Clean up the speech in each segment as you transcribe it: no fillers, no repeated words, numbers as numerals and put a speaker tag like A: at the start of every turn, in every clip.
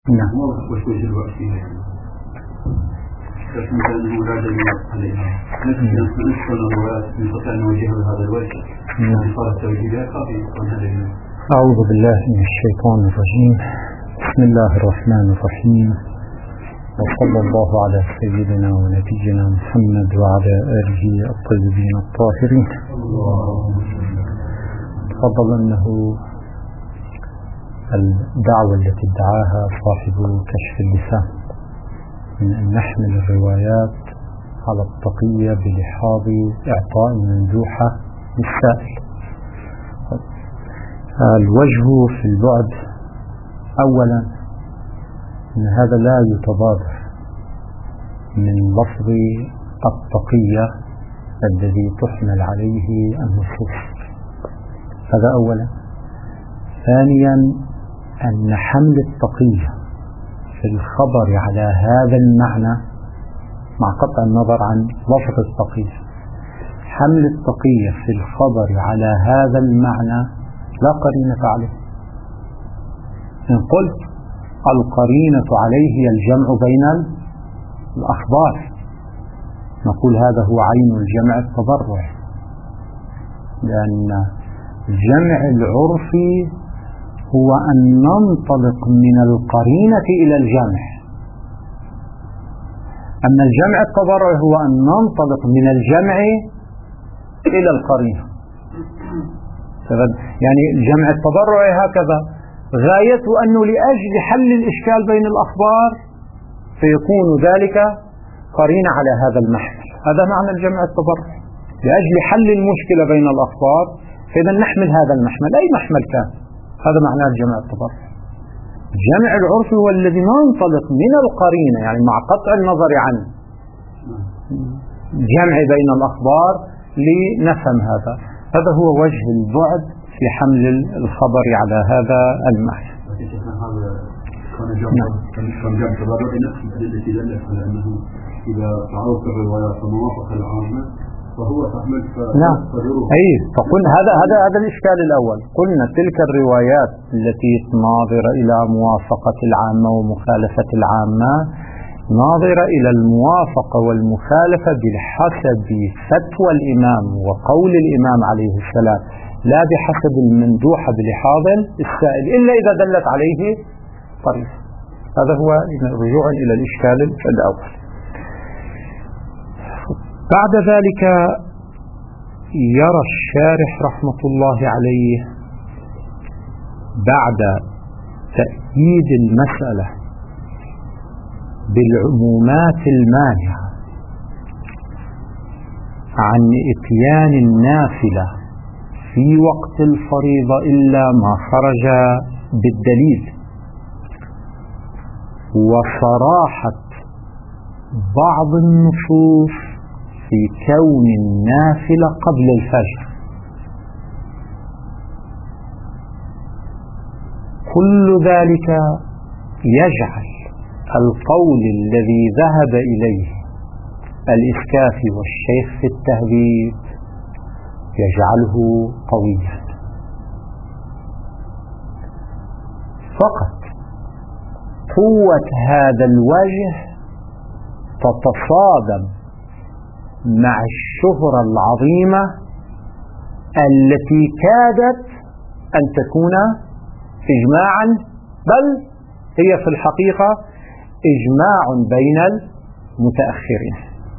A: نعم.
B: وش وجه الوقت فيها يعني؟ بس مثلا هو لا دليل عليها نفس الروايات نستطيع أن نوجهها بهذا الوجه. صارت توجيهات خاطئة.
A: أعوذ بالله من الشيطان الرجيم. بسم الله الرحمن الرحيم، وصلى الله على سيدنا ونبينا محمد وعلى آله الطيبين الطاهرين. تفضل أنه الدعوة التي ادعاها صاحب كشف اللسان من أن نحمل الروايات على التقية بلحاظ إعطاء مندوحة للسائل. الوجه في البعد أولا أن هذا لا يتضاد من لفظ التقية الذي تحمل عليه النصوص، هذا أولا. ثانيا أن حمل التقية في الخبر على هذا المعنى مع قطع النظر عن لفظ التقية، حمل التقية في الخبر على هذا المعنى لا قرينة عليه. إن قلت القرينة عليه هي الجمع بين الأخبار، نقول هذا هو عين الجمع التبرع، لأن الجمع العرفي هو أن ننطلق من القرينة إلى الجمع، أما الجمع التبرع هو أن ننطلق من الجمع إلى القرينة. يعني الجمع التبرع هكذا غايته أنه لأجل حل الإشكال بين الأخبار فيكون ذلك قرينة على هذا المحمل، هذا معنى الجمع التبرع، لأجل حل المشكلة بين الأخبار فإذا نحمل هذا المحمل أي محمل كان، هذا معنى الجمع التبرع. الجمع العرفي هو الذي ننطلق من القرينة، يعني مع قطع النظر عن جمع بين الأخبار لنفهم هذا هو وجه البعد في حمل الخبر على هذا المعنى.
B: كان جمع تبرع نفس التي دلت على أنه إذا تعرض الروايات وموافق العامة فهو تحمل.
A: نعم. أي فقلنا هذا الإشكال الأول، قلنا تلك الروايات التي ناظرة إلى موافقة العامة ومخالفة العامة ناظرة إلى الموافقة والمخالفة بحسب فتوى الإمام وقول الإمام عليه السلام، لا بحسب المندوحة بلحاظ السائل إلا إذا دلت عليه طريقة. هذا هو رجوعا إلى الإشكال الأول. بعد ذلك يرى الشارح رحمة الله عليه بعد تأكيد المسألة بالعمومات المانعة عن إتيان النافلة في وقت الفريضة إلا ما خرج بالدليل، وصراحة بعض النصوص في كون النافلة قبل الفجر، كل ذلك يجعل القول الذي ذهب إليه الإسكافي والشيخ في التهذيب يجعله قويا. فقط قوة هذا الوجه تتصادم مع الشهرة العظيمة التي كادت أن تكون إجماعا، بل هي في الحقيقة إجماع بين المتأخرين.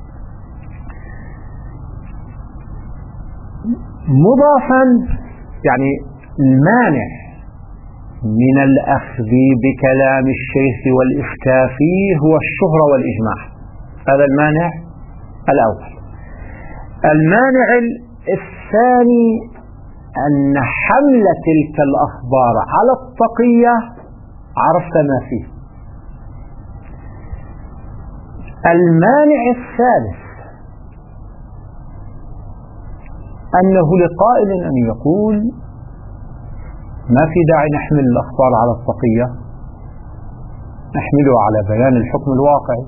A: مضافا يعني المانع من الأخذ بكلام الشيخ والإسكافي هو الشهرة والإجماع، هذا المانع الأول. المانع الثاني أن حمل تلك الأخبار على التقية عرفت ما فيه. المانع الثالث أنه لقائل أن يقول ما في داعي نحمل الأخبار على التقية، نحملها على بيان الحكم الواقعي،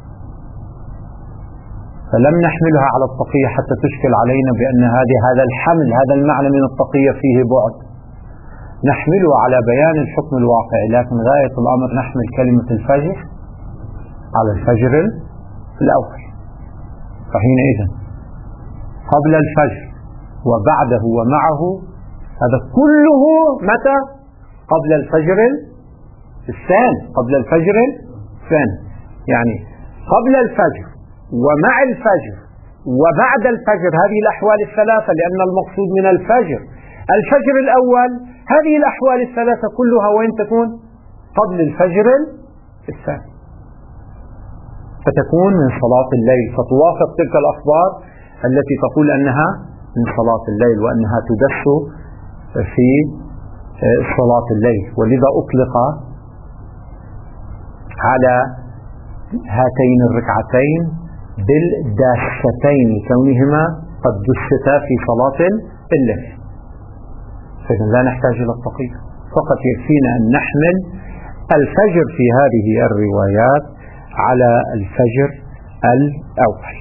A: فلم نحملها على التقية حتى تشكل علينا بأن هذا الحمل هذا المعنى من التقية فيه بعد، نحمله على بيان الحكم الواقعي، لكن غاية الأمر نحمل كلمة الفجر على الفجر الأول. فحينئذ قبل الفجر وبعده ومعه هذا كله متى؟ قبل الفجر الثاني، قبل الفجر الثاني، يعني قبل الفجر ومع الفجر وبعد الفجر، هذه الأحوال الثلاثة، لأن المقصود من الفجر الأول، هذه الأحوال الثلاثة كلها وين تكون؟ قبل الفجر الثاني، فتكون من صلاة الليل، فتوافق تلك الأخبار التي تقول أنها من صلاة الليل وأنها تدس في صلاة الليل. ولذا أطلق على هاتين الركعتين بالداستين لكونهما قد دستا في صلاة الليل. فإذا لا نحتاج إلى التقييد، فقط يكفينا أن نحمل الفجر في هذه الروايات على الفجر الأول.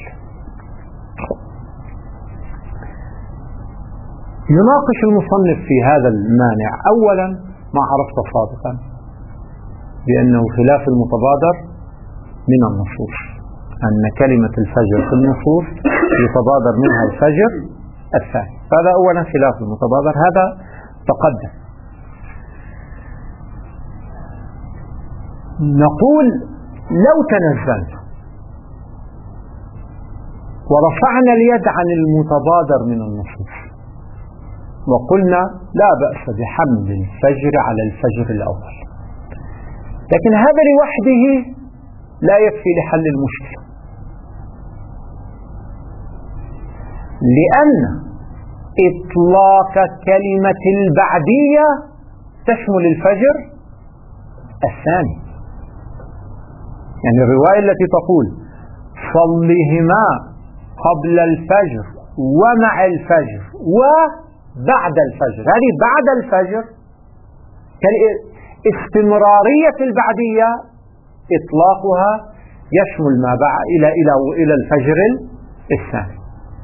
A: يناقش المصنف في هذا المانع. أولا ما عرفت سابقا بأنه خلاف المتبادر من النصوص، أن كلمة الفجر في النصوص يتبادر منها الفجر الثاني، فهذا أولا خلاف المتبادر، هذا تقدم. نقول لو تنزلنا ورفعنا اليد عن المتبادر من النصوص وقلنا لا بأس بحمل الفجر على الفجر الأول، لكن هذا لوحده لا يكفي لحل المشكلة، لأن إطلاق كلمة البعدية تشمل الفجر الثاني. يعني الرواية التي تقول صلهما قبل الفجر ومع الفجر وبعد الفجر، هذه بعد الفجر، استمرارية البعدية إطلاقها يشمل ما بعد إلى الفجر الثاني.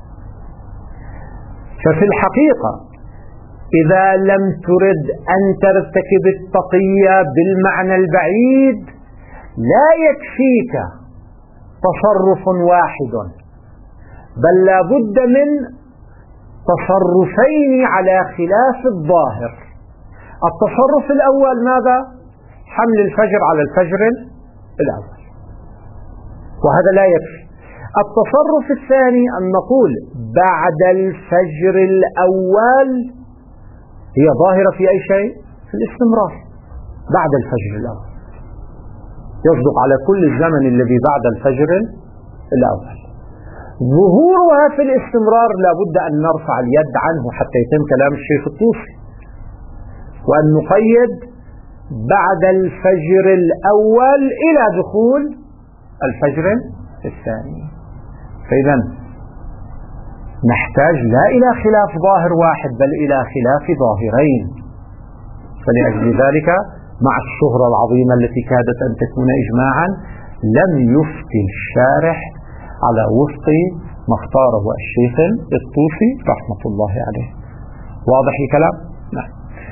A: ففي الحقيقة إذا لم ترد أن ترتكب التقية بالمعنى البعيد لا يكفيك تصرف واحد، بل لا بد من تصرفين على خلاف الظاهر. التصرف الأول ماذا؟ حمل الفجر على الفجر الأول، وهذا لا يكفي. التصرف الثاني أن نقول بعد الفجر الأول، هي ظاهرة في أي شيء؟ في الاستمرار بعد الفجر الأول، يصدق على كل الزمن الذي بعد الفجر الأول. ظهورها في الاستمرار لا بد أن نرفع اليد عنه حتى يتم كلام الشيخ الطوسي، وأن نقيد بعد الفجر الأول إلى دخول الفجر الثاني. فإذا نحتاج لا إلى خلاف ظاهر واحد بل إلى خلاف ظاهرين. فلأجل ذلك مع الشهرة العظيمة التي كادت أن تكون إجماعا لم يفتي الشارح على وفق ما اختاره الشيخ الطوسي رحمة الله عليه. واضح الكلام؟ نعم.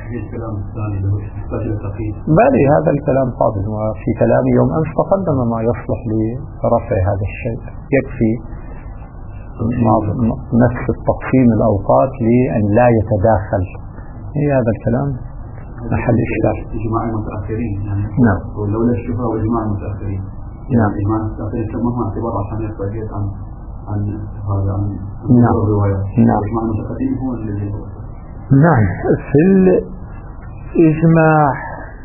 A: بل هذا الكلام قابل، وفي كلامي يوم أمس تقدم ما يصلح لرفع هذا الشيء. يكفي نفس التقسيم الأوقات لأن لا يتداخل. هذا الكلام محل إشكال.
B: إجماع المتأخرين يعني.
A: نعم.
B: ولولا الشبهة وإجماع المتأخرين.
A: نعم.
B: إجماع المتأخرين سموها اعتبار عشان يستجيب عن هذا عن
A: نعم.
B: الروايات.
A: نعم.
B: إجماع المتأخرين هو الذي هو.
A: نعم. في الإجماع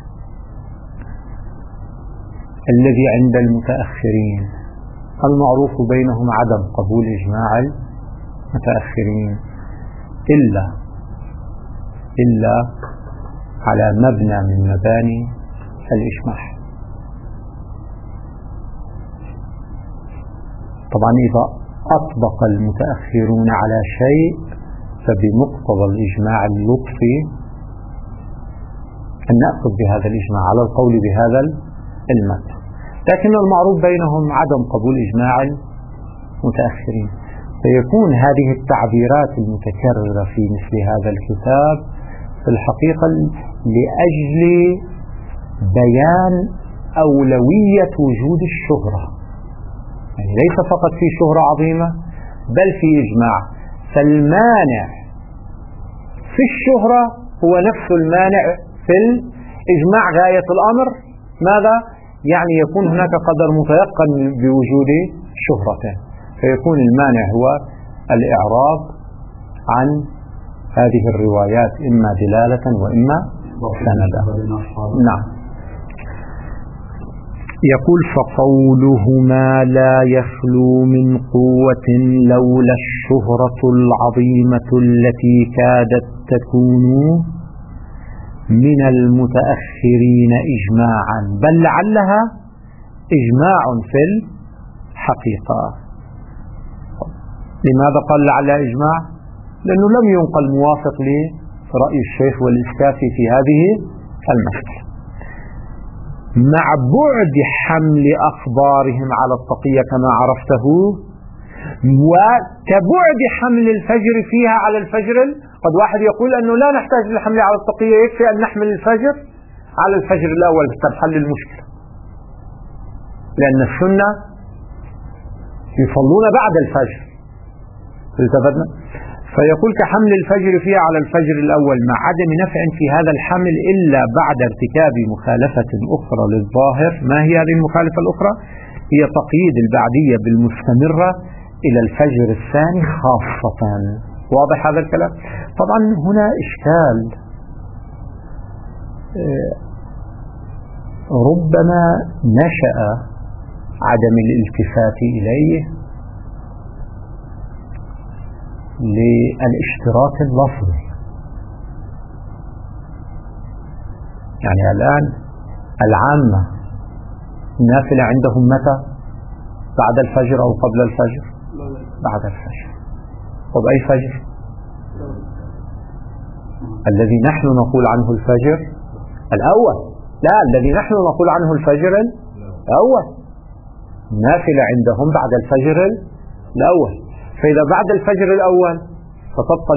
A: الذي عند المتأخرين المعروف بينهم عدم قبول إجماع المتأخرين إلا على مبنى من مباني الإجماع. طبعا إذا أطبق المتأخرون على شيء فبمقتضى الإجماع اللطفي أن نأخذ بهذا الإجماع على القول بهذا المتن، لكن المعروف بينهم عدم قبول إجماع المتأخرين، فيكون هذه التعبيرات المتكررة في مثل هذا الكتاب في الحقيقة لأجل بيان أولوية وجود الشهرة، يعني ليس فقط في شهرة عظيمة بل في إجماع. فالمانع في الشهرة هو نفس المانع في الإجماع. غاية الأمر ماذا؟ يعني يكون هناك قدر متيقن بوجود شهرة، فيكون المانع هو الإعراض عن هذه الروايات إما دلالة وإما سندا. نعم. يقول فقولهما لا يخلو من قوة لولا الشهرة العظيمة التي كادت تكون من المتأخرين إجماعا، بل لعلها إجماع في الحقيقة. لماذا قال لعلها إجماع؟ لأنه لم ينقل موافق لرأي الشيخ والإسكافي في هذه المسألة، مع بعد حمل أخبارهم على التقية كما عرفته، وكبعد حمل الفجر فيها على الفجر. قد واحد يقول أنه لا نحتاج للحمل على التقية، يكفي أن نحمل الفجر على الفجر الأول تنحل المشكلة، لأن السنة يصلون بعد الفجر. التفتنا؟ فيقول كحمل الفجر فيها على الفجر الأول مع عدم نفع في هذا الحمل إلا بعد ارتكاب مخالفة أخرى للظاهر. ما هي هذه المخالفة الأخرى؟ هي تقييد البعدية بالمستمرة إلى الفجر الثاني خاصة. واضح هذا الكلام؟ طبعا هنا إشكال ربما نشأ عدم الالتفات إليه للاشتراك اللفظي. يعني الآن العامة النافلة عندهم متى؟ بعد الفجر أو قبل الفجر؟ بعد الفجر. طب أي فجر؟ الذي نحن نقول عنه الفجر الأول. لا، الذي نحن نقول عنه الفجر الأول. النافلة عندهم بعد الفجر الأول. فإذا بعد الفجر الأول فتبقى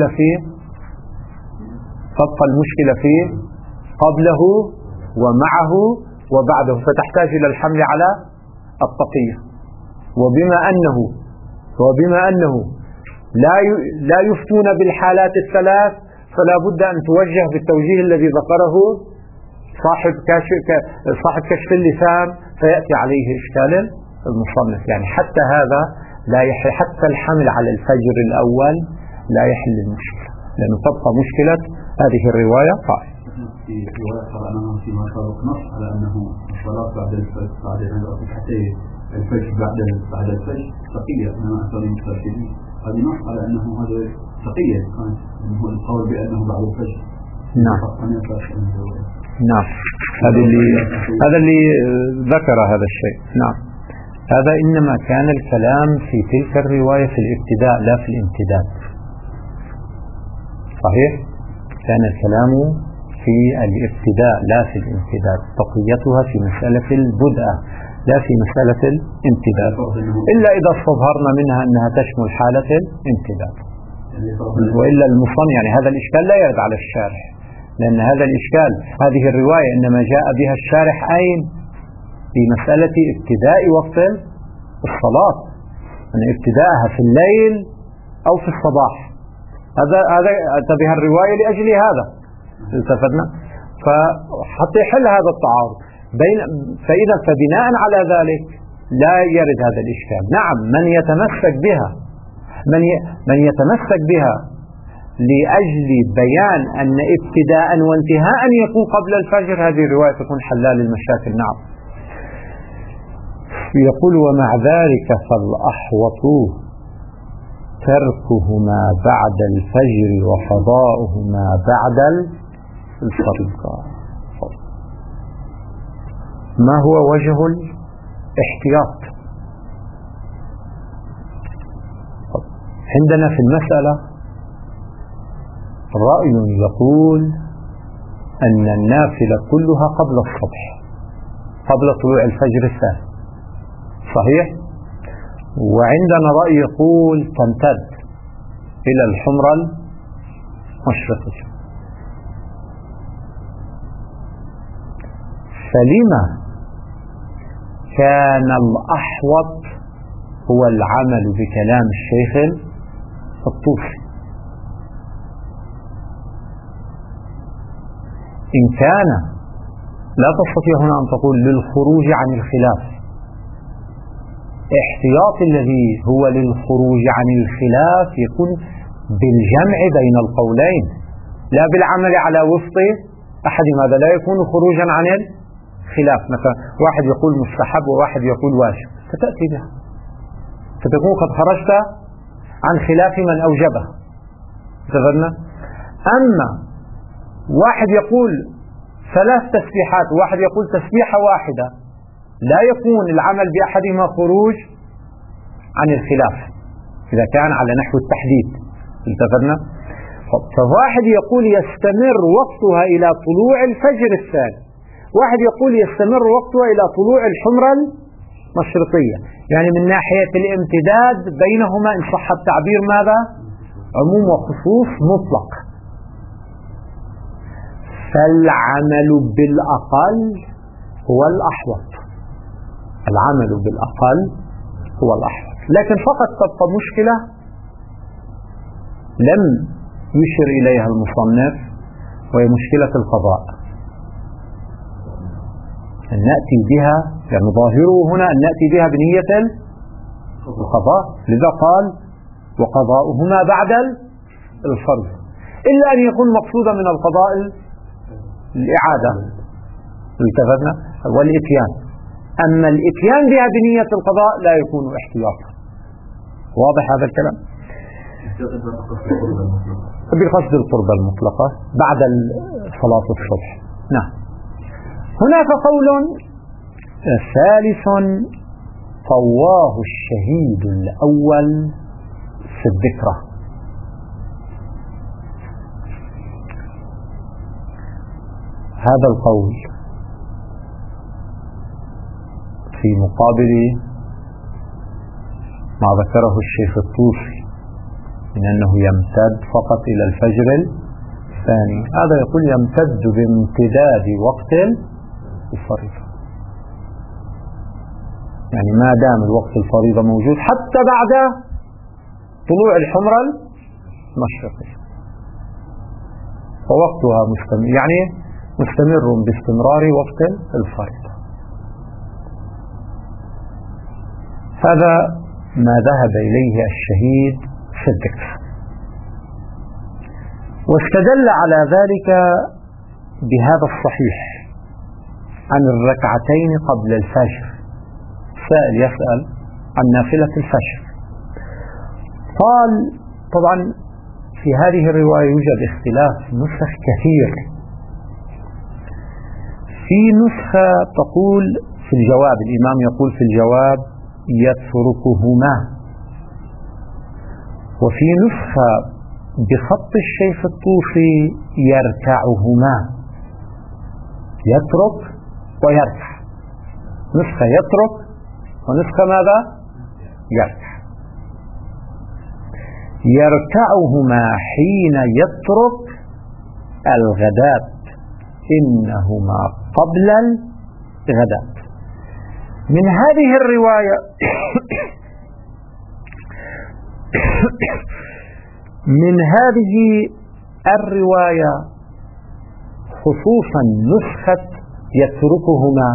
A: المشكلة فيه قبله ومعه وبعده، فتحتاج إلى الحمل على التقية. وبما أنه لا يفتون بالحالات الثلاث، فلا بد أن توجه بالتوجيه الذي ذكره صاحب كشف اللسان، فيأتي عليه إشكال المصنف. يعني حتى هذا لا يحل، حتى الحمل على الفجر الأول لا يحل المشكلة، لأنه تبقى مشكلة هذه الرواية قائمة.
B: في رواية قرأناها فيما سبق نص على أنه الصلاة بعد الفجر بعد الفجر بعد الفجر تقية من أكثر المستشهدين. هذه نص على أنه هذا تقية، أنه القول بأنه بعد الفجر.
A: نعم. نعم. هذا اللي ذكر هذا الشيء. نعم. هذا إنما كان الكلام في تلك الرواية في الابتداء لا في الامتداد. صحيح؟ كان الكلام في الابتداء لا في الامتداد، بقيتها في مسألة البدء لا في مسألة الامتداد، إلا إذا استظهرنا منها أنها تشمل حالة الامتداد. وإلا المصنف يعني هذا الإشكال لا يرد على الشارح، لأن هذا الإشكال هذه الرواية إنما جاء بها الشارح أين؟ في مسألة ابتداء وقت الصلاة، أن ابتداءها في الليل أو في الصباح. هذا أتى بها الرواية لأجل هذا. التفتنا؟ فحتى يحل هذا التعارض فإذا فبناء على ذلك لا يرد هذا الإشكال. نعم، من يتمسك بها لأجل بيان أن ابتداء وانتهاء يكون قبل الفجر، هذه الرواية تكون حلال للمشاكل. نعم. يقول ومع ذلك فالأحوط تركهما بعد الفجر وقضاؤهما بعد الفريضة. ما هو وجه الاحتياط؟ عندنا في المسألة رأي يقول أن النافلة كلها قبل الصبح، قبل طلوع الفجر الثاني، صحيح؟ وعندنا رأي يقول تمتد إلى الحمرة المشرقة. فلما كان الأحوط هو العمل بكلام الشيخ الطوسي؟ إن كان لا تستطيع هنا أن تقول للخروج عن الخلاف، احتياط الذي هو للخروج عن الخلاف يكون بالجمع بين القولين لا بالعمل على وفق أحد، هذا لا يكون خروجا عن الخلاف. مثلا واحد يقول مستحب وواحد يقول واجب، فتأتي بها فتكون قد خرجت عن خلاف من أوجبها. اتفقنا؟ أما واحد يقول 3 تسبيحات وواحد يقول تسبيحة واحدة، لا يكون العمل بأحدهما خروج عن الخلاف إذا كان على نحو التحديد. اتفقنا؟ فواحد يقول يستمر وقتها إلى طلوع الفجر الثاني، واحد يقول يستمر وقتها إلى طلوع الحمرة المشرقية، يعني من ناحية الامتداد بينهما إن صح التعبير ماذا؟ عموم وخصوص مطلق. فالعمل بالأقل هو الأحوط، العمل بالأقل هو الأحوط. لكن فقط تبقى مشكلة لم يشر إليها المصنف، وهي مشكلة القضاء. أن نأتي بها، يعني ظاهره هنا أن نأتي بها بنية القضاء، لذا قال وقضاؤهما بعد الفرض، إلا أن يكون مقصودا من القضاء الإعادة التفتنا والإتيان. أما الإتيان بها بنية القضاء لا يكون احتياطا. واضح هذا الكلام؟ بقصد القربة المطلقة بعد صلاة الصبح. نعم. هناك قول ثالث طواه الشهيد الأول في الذكرى. هذا القول في مقابل ما ذكره الشيخ الطوسي من أنه يمتد فقط إلى الفجر الثاني، هذا يقول يمتد بامتداد وقت الفريضة، يعني ما دام الوقت الفريضة موجود حتى بعد طلوع الحمرة المشرقية فوقتها مستمر، يعني مستمر باستمرار وقت الفريضة. هذا ما ذهب إليه الشهيد في الذكر، واستدل على ذلك بهذا الصحيح عن الركعتين قبل الفجر. سائل يسأل عن نافلة الفجر، قال طبعا في هذه الرواية يوجد اختلاف نسخ كثير. في نسخة تقول في الجواب، الإمام يقول في الجواب يتركهما، وفي نسخة بخط الشيخ الطوسي يركعهما، يترك ويركع، نسخة يترك ونسخة ماذا؟ يركع. يركعهما حين يترك الغداة إنهما قبل الغداة. من هذه الرواية من هذه الرواية خصوصا نسخة يتركهما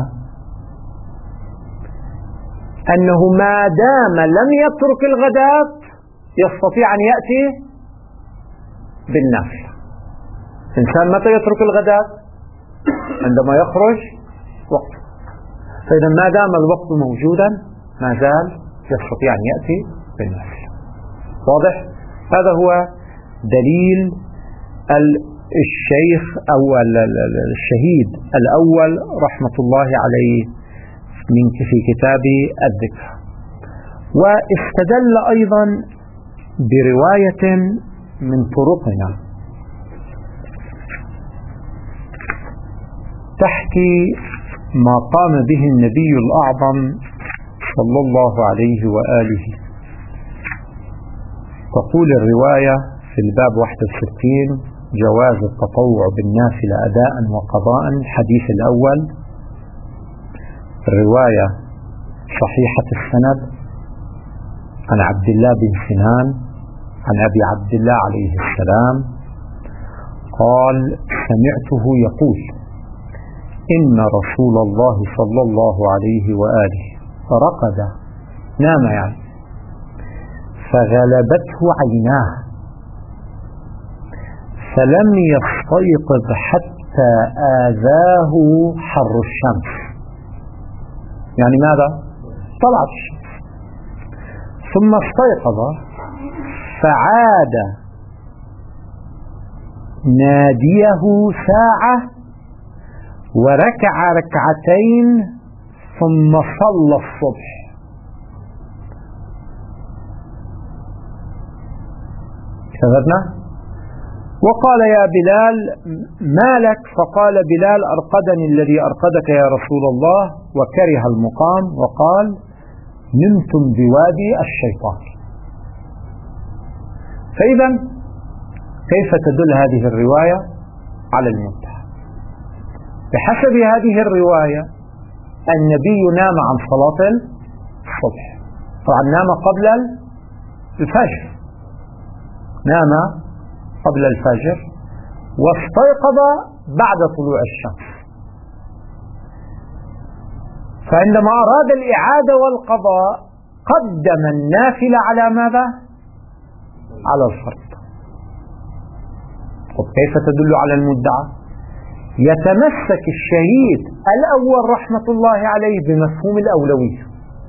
A: أنه ما دام لم يترك الغداة يستطيع أن يأتي بالنافلة. الإنسان متى يترك الغداة؟ عندما يخرج وقته. فإذا ما دام الوقت موجودا ما زال يستطيع أن يأتي بالنافلة. واضح؟ هذا هو دليل الشيخ أو الشهيد الأول رحمة الله عليه في كتاب الذكر. واستدل أيضا برواية من طرقنا تحكي ما قام به النبي الأعظم صلى الله عليه وآله. تقول الرواية في الباب 61 جواز التطوع بالنافلة أداء وقضاء، الحديث الأول الرواية صحيحة السند عن عبد الله بن سنان عن أبي عبد الله عليه السلام قال: سمعته يقول: إن رسول الله صلى الله عليه وآله رقد، نام يعني، فغلبته عيناه فلم يستيقظ حتى آذاه حر الشمس. يعني ماذا؟ طلعت الشمس، ثم استيقظ فعاد ناديه ساعة وركع ركعتين ثم صلى الصبح. كذبنا؟ وقال: يا بلال ما لك؟ فقال بلال: أرقدني الذي أرقدك يا رسول الله، وكره المقام، وقال: نمتم بوادي الشيطان. فإذا كيف تدل هذه الرواية على المنتهى؟ بحسب هذه الرواية النبي نام عن صلاة الصبح، طبعا نام قبل الفجر، نام قبل الفجر واستيقظ بعد طلوع الشمس. فعندما أراد الإعادة والقضاء قدم النافلة على ماذا؟ على الفرض. كيف تدل على المدعى؟ يتمسك الشهيد الأول رحمة الله عليه بمفهوم الأولوية،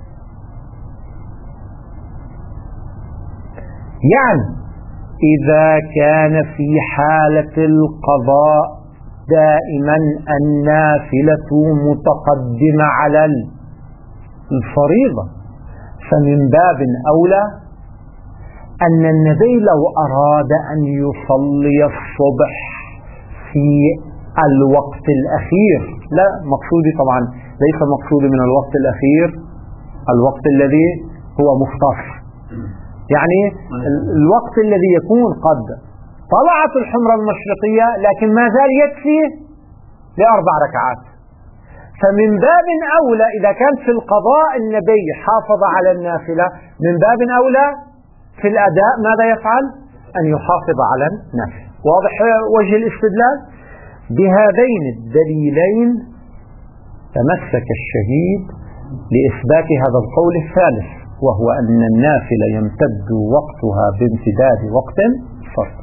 A: يعني إذا كان في حالة القضاء دائما النافلة متقدمة على الفريضة، فمن باب أولى أن النبي لو أراد أن يصلي الصبح في الوقت الأخير، لا مقصودي طبعا ليس مقصودي من الوقت الأخير الوقت الذي هو مختص، يعني الوقت الذي يكون قد طلعت الحمرة المشرقية لكن ما زال يكفي ل4 ركعات. فمن باب أولى إذا كان في القضاء النبي حافظ على النافلة، من باب أولى في الأداء ماذا يفعل؟ أن يحافظ على النافلة. واضح وجه الاستدلال؟ بهذين الدليلين تمسك الشهيد لإثبات هذا القول الثالث، وهو أن النافلة يمتد وقتها بامتداد وقت فرض.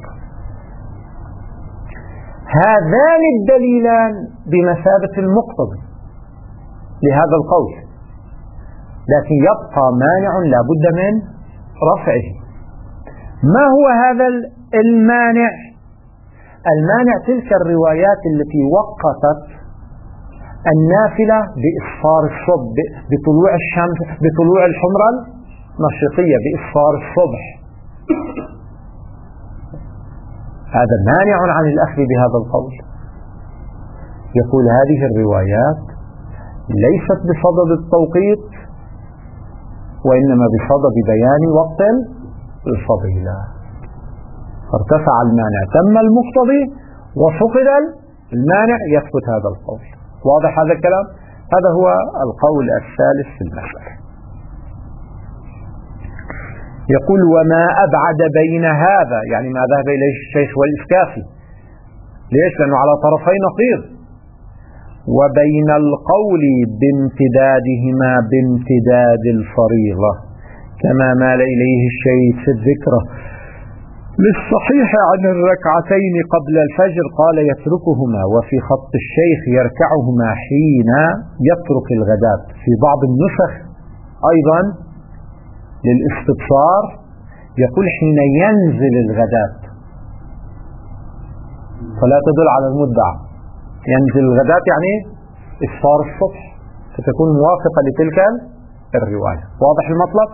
A: هذان الدليلان بمثابة المقتضي لهذا القول، لكن يبقى مانع لا بد من رفعه. ما هو هذا المانع؟ المانع تلك الروايات التي وقفت النافلة بإصفار الصبح، بطلوع الشمس، بطلوع الحمرة المشرقية، بإصفار الصبح. هذا مانع عن الأخذ بهذا القول. يقول هذه الروايات ليست بصدد التوقيت، وإنما بصدد بيان وقت الفضيلة، فارتفع المانع، تم المقتضي وفقد المانع، يثبت هذا القول. واضح هذا الكلام؟ هذا هو القول الثالث في المسألة. يقول: وما أبعد بين هذا، يعني ما ذهب إليه الشيخ والإسكافي. ليش؟ لأنه على طرفي نقيض. وبين القول بامتدادهما بامتداد الفريضة كما مال إليه الشيخ في الذكرى للصحيح عن الركعتين قبل الفجر، قال: يتركهما، وفي خط الشيخ يركعهما حين يترك الغداة. في بعض النسخ أيضا للاستبصار يقول حين ينزل الغداة، فلا تدل على المدعى. ينزل الغداة يعني إصفار الصبح، فتكون موافقة لتلك الرواية. واضح المطلب؟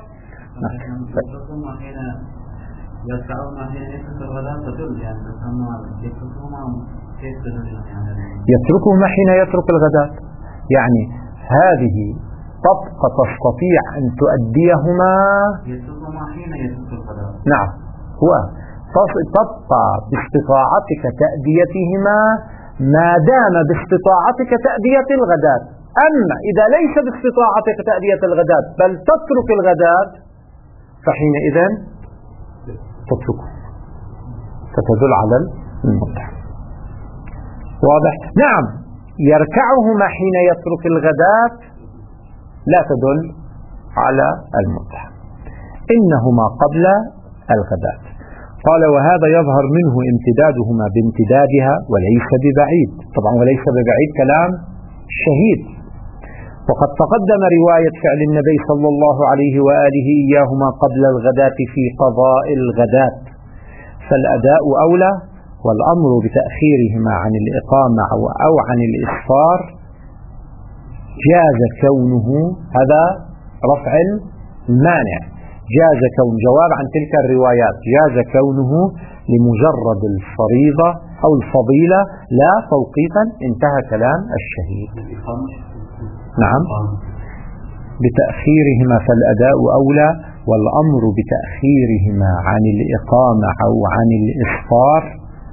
A: يتركهما حين يترك الغداة، يعني هذه تبقى تستطيع أن تؤديهما.
B: يتركهما حين يترك الغداة،
A: نعم، هو تبقى باستطاعتك تأديتهما ما دام باستطاعتك تأدية الغداة. أما إذا ليس باستطاعتك تأدية الغداة بل تترك الغداة فحينئذ تتركه، فتدل على المتعة. واضح؟ نعم، يركعهما حين يترك الغداة لا تدل على المتعة، إنهما قبل الغداة. قال وهذا يظهر منه امتدادهما بامتدادها وليس ببعيد. طبعا وليس ببعيد كلام الشهيد، وقد تقدم رواية فعل النبي صلى الله عليه وآله إياهما قبل الغداة في قضاء الغداة، فالأداء أولى، والأمر بتأخيرهما عن الإقامة أو عن الإسفار جاز كونه، هذا رفع المانع، جاز كون جواب عن تلك الروايات، جاز كونه لمجرد الفريضة أو الفضيلة لا توقيتا. انتهى كلام الشهيد. نعم، بتأخيرهما فالأداء أولى، والأمر بتأخيرهما عن الإقامة أو عن الإسفار.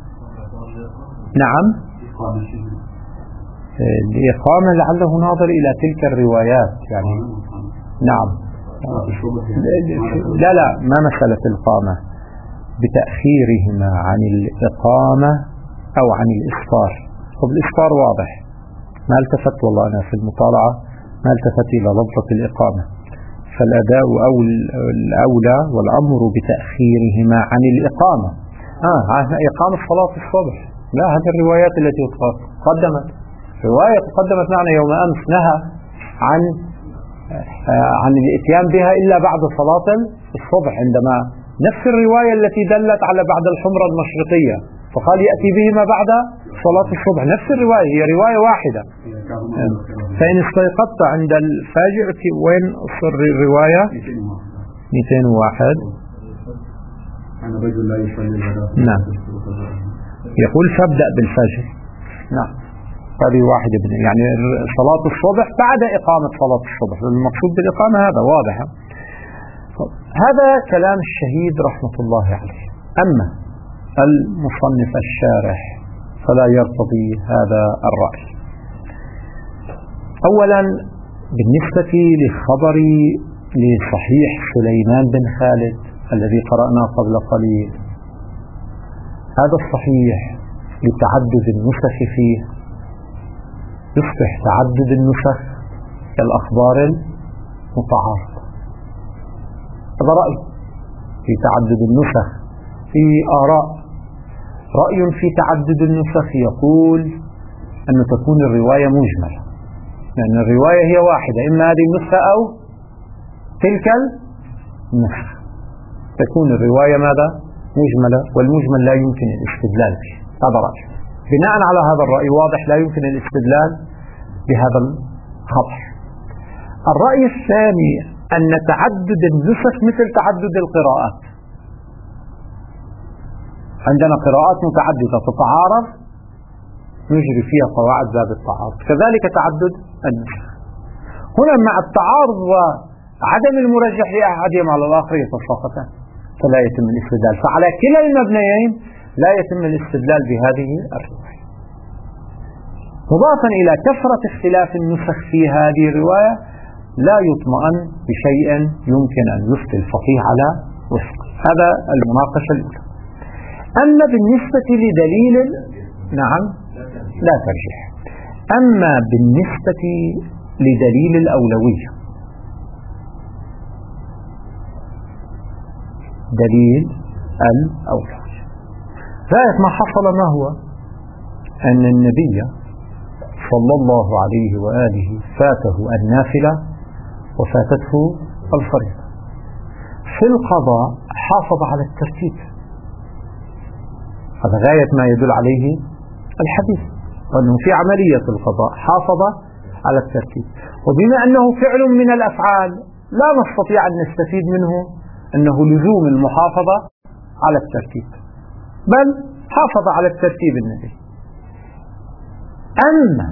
A: نعم، الإقامة لعله ناظر إلى تلك الروايات يعني. نعم، لا ما مسألة الإقامة، بتأخيرهما عن الإقامة أو عن الإسفار. طب الإسفار واضح، ما التفت والله أنا في المطالعة ما التفت إلى لفظة الإقامة. فالأداء الأولى، والأمر بتأخيرهما عن الإقامة. إقامة صلاة الصبح، لا، هذه الروايات التي قدمت، رواية قدمت معنا يوم أمس نهى عن الإتيان بها إلا بعد صلاة الصبح، عندما نفس الرواية التي دلت على بعد الحمرة المشرقية فقال يأتي بهما بعد صلاة الصبح، نفس الرواية، هي رواية واحدة. فإن استيقظت عند الفجر، وين صار الرواية 201 نعم، يقول فابدأ بالفجر. نعم، هذه واحدة يعني صلاة الصبح بعد إقامة صلاة الصبح، المقصود بالإقامة هذا واضح. هذا كلام الشهيد رحمة الله عليه. أما المصنف الشارح فلا يرتضي هذا الرأي. أولا بالنسبة لخبر لصحيح سليمان بن خالد الذي قرأناه قبل قليل، هذا الصحيح لتعدد النسخ فيه، يصبح تعدد النسخ كالأخبار المتعارضة. هذا رأي في تعدد النسخ، في آراء. رأي في تعدد النسخ يقول أن تكون الرواية مجملة، لأن الرواية هي واحدة، إما هذه النسخة أو تلك النسخة، تكون الرواية ماذا؟ مجملة، والمجمل لا يمكن الاستدلال به. هذا رأي. بناء على هذا الرأي واضح لا يمكن الاستدلال بهذا الخبر. الرأي الثاني أن تعدد النسخ مثل تعدد القراءات، عندنا قراءات متعددة تتعارض نجري فيها قواعد باب التعارض، كذلك تعدد النسخ. هنا مع التعارض وعدم المرجح لأحدهما على الآخر يتساقطان، فلا يتم الاستدلال. فعلى كلا المبنيين لا يتم الاستدلال بهذه الرواية. مضافا إلى كثرة اختلاف النسخ في هذه الرواية لا يطمئن بشيء يمكن أن يفتي الفقيه على وفقه. هذا المناقشة الأولى. أما بالنسبة لدليل، نعم، لا ترجح. أما بالنسبة لدليل الأولوية، دليل الأولوية غاية ما حصل ما هو أن النبي صلى الله عليه وآله فاته النافلة وفاتته الفريضة. في القضاء حافظ على الترتيب، هذا غاية ما يدل عليه الحديث، وأنه في عملية القضاء حافظ على الترتيب. وبما أنه فعل من الأفعال لا نستطيع أن نستفيد منه أنه لزوم المحافظة على الترتيب، بل حافظ على الترتيب النبي. أما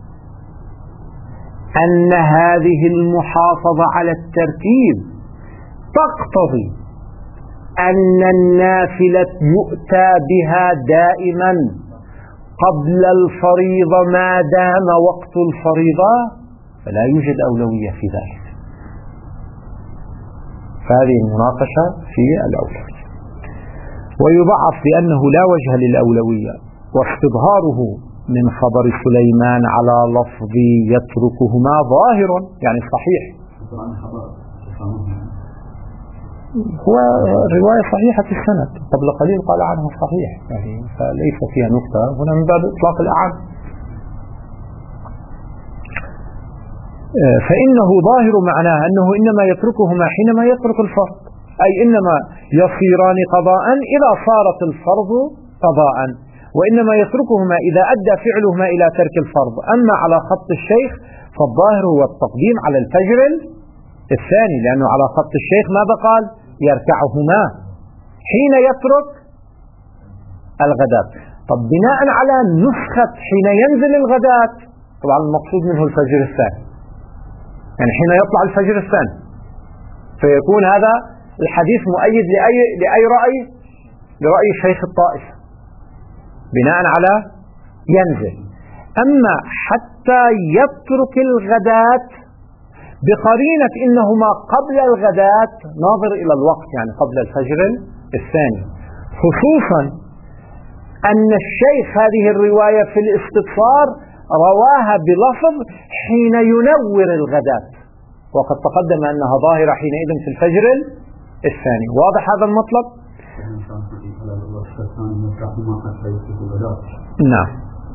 A: أن هذه المحافظة على الترتيب تقتضي أن النافلة يؤتى بها دائما قبل الفريضة ما دام وقت الفريضة، فلا يوجد أولوية في ذلك. فهذه المناقشة في الأولوية. ويضعف بأنه لا وجه للأولوية، واستظهاره من خبر سليمان على لفظ يتركهما ظاهر، يعني صحيح، هو رواية صحيحة السند، قبل قليل قال عنه صحيح، يعني فليس فيها نقطة هنا من باب إطلاق الأعم. فإنه ظاهر معناه أنه إنما يتركهما حينما يترك الفرض، أي إنما يصيران قضاء إذا صارت الفرض قضاء، وإنما يتركهما إذا أدى فعلهما إلى ترك الفرض. أما على خط الشيخ فالظاهر هو التقديم على الفجر الثاني، لأنه على خط الشيخ ماذا قال؟ يركعهما حين يترك الغداة. طب بناء على نسخة حين ينزل الغداة، طبعا المقصود منه الفجر الثاني، يعني حين يطلع الفجر الثاني، فيكون هذا الحديث مؤيد لأي رأي؟ لرأي شيخ الطائفة بناء على ينزل. أما حتى يترك الغداة بقرينة إنهما قبل الغداة ناظر إلى الوقت، يعني قبل الفجر الثاني، خصوصا أن الشيخ هذه الرواية في الاستبصار رواها بلفظ حين ينور الغداة، وقد تقدم أنها ظاهرة حينئذ في الفجر الثاني. واضح هذا المطلب؟ نعم.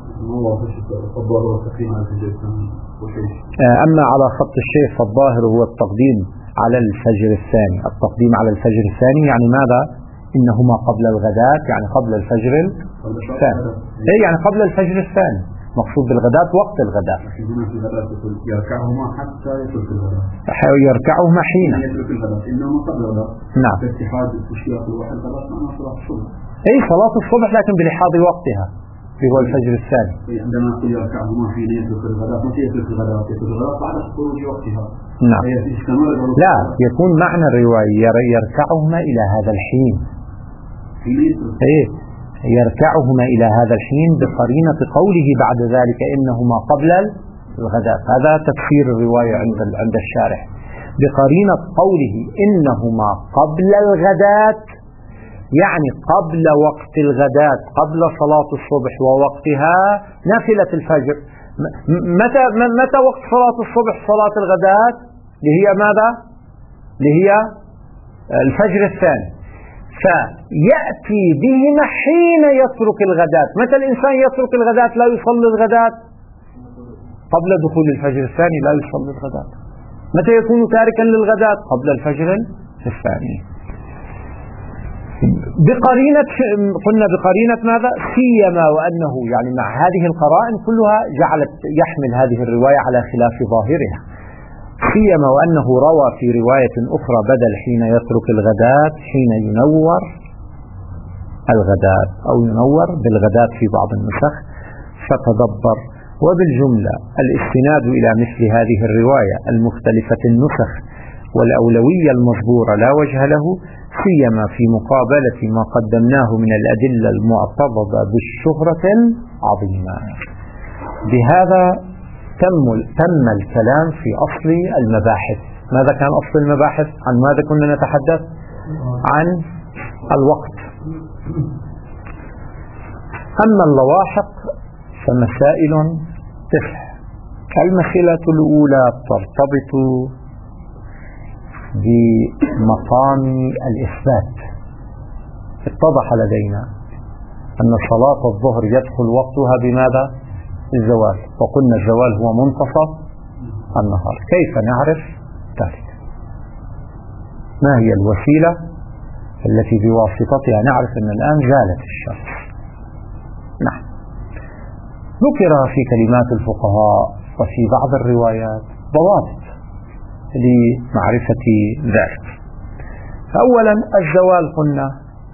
A: أما على خط الشيخ فالظاهر هو التقديم على الفجر الثاني. التقديم على الفجر الثاني يعني ماذا؟ إنهما قبل الغداة، يعني قبل الفجر الثاني، يعني قبل الفجر الثاني، مقصود بالغداة وقت الغداء.
B: يركعهما حتى يترك الغداء،
A: يركعهما حين
B: يترك الغداء، إنهما قبل الغداء.
A: نعم.
B: اتحاد التشريع الواحد غداء مع صلاة الصبح.
A: أي صلاة الصبح لكن بلحاظ وقتها في هو الفجر الثاني.
B: عندما يقول يركعهما حين يترك الغداء، متى يترك الغداء؟ يترك الغداء بعد خروج وقتها.
A: نعم. لا، يكون معنى الرواية يركعهما إلى هذا الحين. إيه، يركعهما إلى هذا الحين بقرينة قوله بعد ذلك إنهما قبل الغداء. هذا تفسير الرواية عند الشارح، بقرينة قوله إنهما قبل الغداء، يعني قبل وقت الغداء، قبل صلاة الصبح ووقتها نافلة الفجر. متى وقت صلاة الصبح؟ صلاة الغداء اللي هي ماذا؟ اللي هي الفجر الثاني. فيأتي بهما حين يترك الغداة. متى الإنسان يترك الغداة لا يصلي الغداة؟ قبل دخول الفجر الثاني لا يصلي الغداة. متى يكون تاركا للغداة؟ قبل الفجر الثاني. بقرينة، قلنا بقرينة ماذا؟ سيما وأنه يعني مع هذه القرائن كلها جعلت يحمل هذه الرواية على خلاف ظاهرها، سيما وأنه روى في رواية أخرى بدل حين يترك الغداة حين ينور الغداة، أو ينور بالغداة في بعض النسخ. فتدبر. وبالجملة الاستناد إلى مثل هذه الرواية المختلفة النسخ والأولوية المصبورة لا وجه له، سيما في مقابلة ما قدمناه من الأدلة المعتضدة بالشهرة عظيمة. بهذا تم الكلام في أصل المباحث. ماذا كان أصل المباحث؟ عن ماذا كنا نتحدث؟ عن الوقت. أما اللواحق فمسائل تسع. المسألة الأولى ترتبط بمقام الإثبات. اتضح لدينا أن صلاة الظهر يدخل وقتها بماذا؟ الزوال، وقلنا الزوال هو منتصف النهار. كيف نعرف ذلك؟ ما هي الوسيلة التي بواسطتها نعرف أن الآن زالت الشمس؟ نعم، ذكر في كلمات الفقهاء وفي بعض الروايات ضوابط لمعرفة ذلك. أولا الزوال قلنا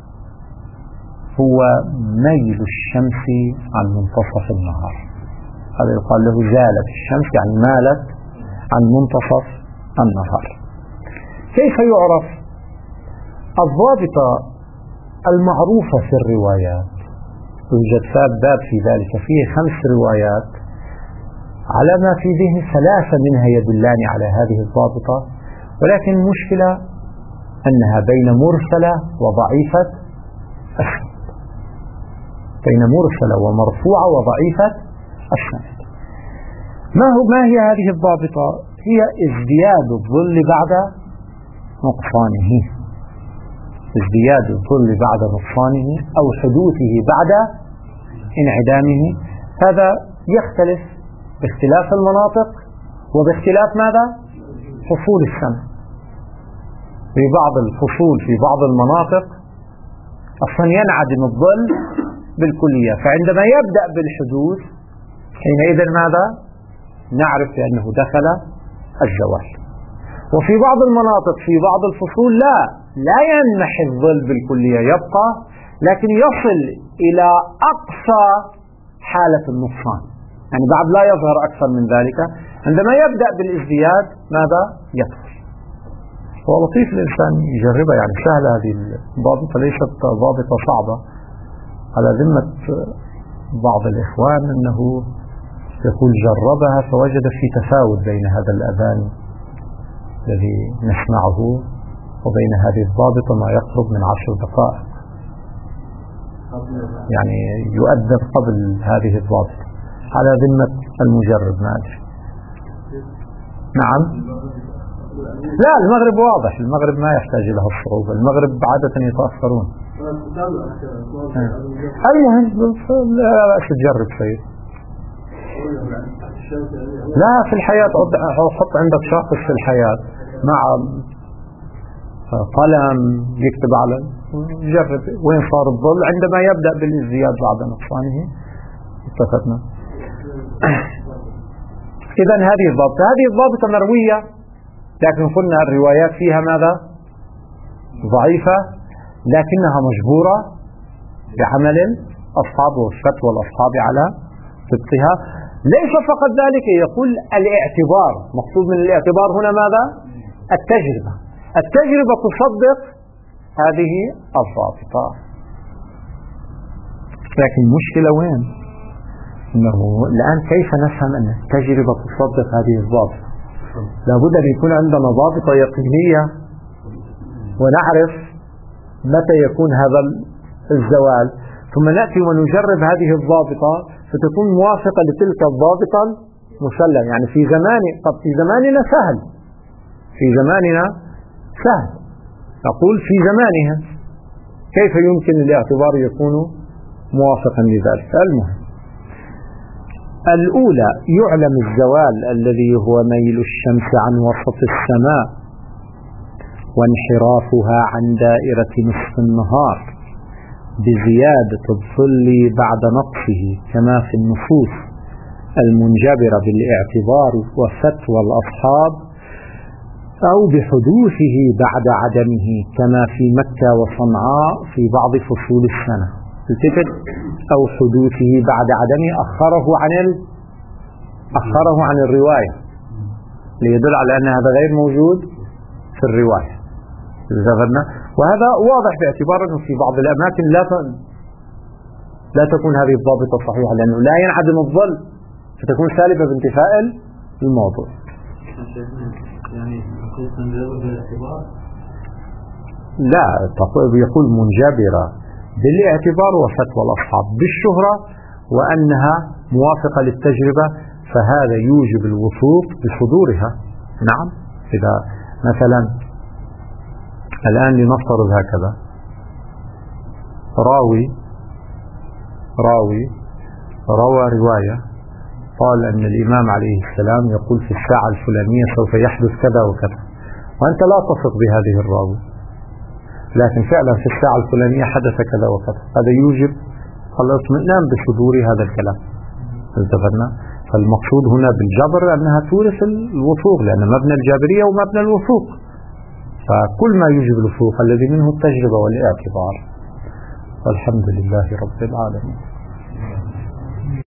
A: هو ميل الشمس عن منتصف النهار، هذا يقال له زالت الشمس، يعني مالت عن منتصف النهار. كيف يعرف؟ الضابطة المعروفة في الروايات، يوجد باب في ذلك فيه 5 روايات على ما في ذهن 3 منها يدلان على هذه الضابطة، ولكن المشكلة أنها بين مرسلة وضعيفة السند، بين مرسلة ومرفوعة وضعيفة السند. ما هي هذه الضابطة؟ هي ازدياد الظل بعد نقصانه، ازدياد الظل بعد نقصانه أو حدوثه بعد انعدامه. هذا يختلف باختلاف المناطق وباختلاف ماذا؟ فصول السنة. في بعض الفصول في بعض المناطق أصلا ينعدم الظل بالكلية، فعندما يبدأ بالحدوث حينئذ ماذا؟ نعرف بأنه دخل الزوال. وفي بعض المناطق في بعض الفصول لا ينمحي الظل بالكلية، يبقى لكن يصل إلى أقصى حالة النقصان، يعني بعد لا يظهر أكثر من ذلك. عندما يبدأ بالازدياد ماذا؟ يدخل. هو لطيف الإنسان يجربها، يعني سهلة هذه الضابطة، ليست ضابطة صعبة. على ذمة بعض الإخوان أنه يقول جربها فوجد في تفاوت بين هذا الأذان الذي نسمعه وبين هذه الضابطة ما يقرب من 10 دقائق، يعني يؤذن قبل هذه الضابطة على ذمة المجرب. ما أدري. نعم. لا، المغرب واضح، المغرب ما يحتاج إلى الصعوبة، المغرب عادة يتأخرون. المهم لا بأس تجرب شيء. لا، في الحياة حط عندك شاخص في الحياة مع قلم يكتب على، جرب وين صار الظل عندما يبدأ بالازدياد بعد نقصانه. اتفقنا. إذن هذه الضابطة مروية، لكن قلنا الروايات فيها ماذا؟ ضعيفة، لكنها مجبورة بعمل أصحاب والفتوى الأصحاب على طبقها. ليس فقط ذلك، يقول الاعتبار، مقصود من الاعتبار هنا ماذا؟ التجربة تصدق هذه الضابطة. لكن المشكلة وين؟ إنه الآن كيف نفهم أن التجربة تصدق هذه الضابطة؟ لابد أن يكون عندنا ضابطة يقينية ونعرف متى يكون هذا الزوال، ثم نأتي ونجرب هذه الضابطة فتكون موافقة لتلك الضابطة مسلم. يعني في زماننا سهل، في زماننا سهل، نقول في زمانها، كيف يمكن الاعتبار يكون موافقا لذلك؟ المهم الأولى، يعلم الزوال الذي هو ميل الشمس عن وسط السماء وانحرافها عن دائرة نصف النهار بزيادة الظل بعد نقصه، كما في النصوص المنجبرة بالاعتبار وفتوى الأصحاب، أو بحدوثه بعد عدمه كما في مكة وصنعاء في بعض فصول السنة. التفت، أو حدوثه بعد عدمه، أخره عن الرواية ليدل على أن هذا غير موجود في الرواية. وهذا واضح باعتبار أنه في بعض الأماكن لا تكون هذه الضابطة صحيحة، لأنه لا ينعدم الظل فتكون سالبة بانتفاء الموضوع. لا، يقول منجبرة بالاعتبار وفتوى الأصحاب بالشهرة وأنها موافقة للتجربة، فهذا يوجب الوثوق بصدورها. نعم. إذا مثلا الآن لنفترض هكذا، راوي روى رواية قال أن الإمام عليه السلام يقول في الساعة الفلانية سوف يحدث كذا وكذا، وأنت لا تثق بهذه الراوي، لكن فعلا في الساعة الفلانية حدث كذا وكذا، هذا يوجب الاطمئنان بصدور هذا الكلام. انتبهنا؟ فالمقصود هنا بالجبر أنها تورث الوثوق، لأن مبنى الجابرية ومبنى الوثوق، فكل ما يوجب الوثوق الذي منه التجربة والاعتبار. والحمد لله رب العالمين.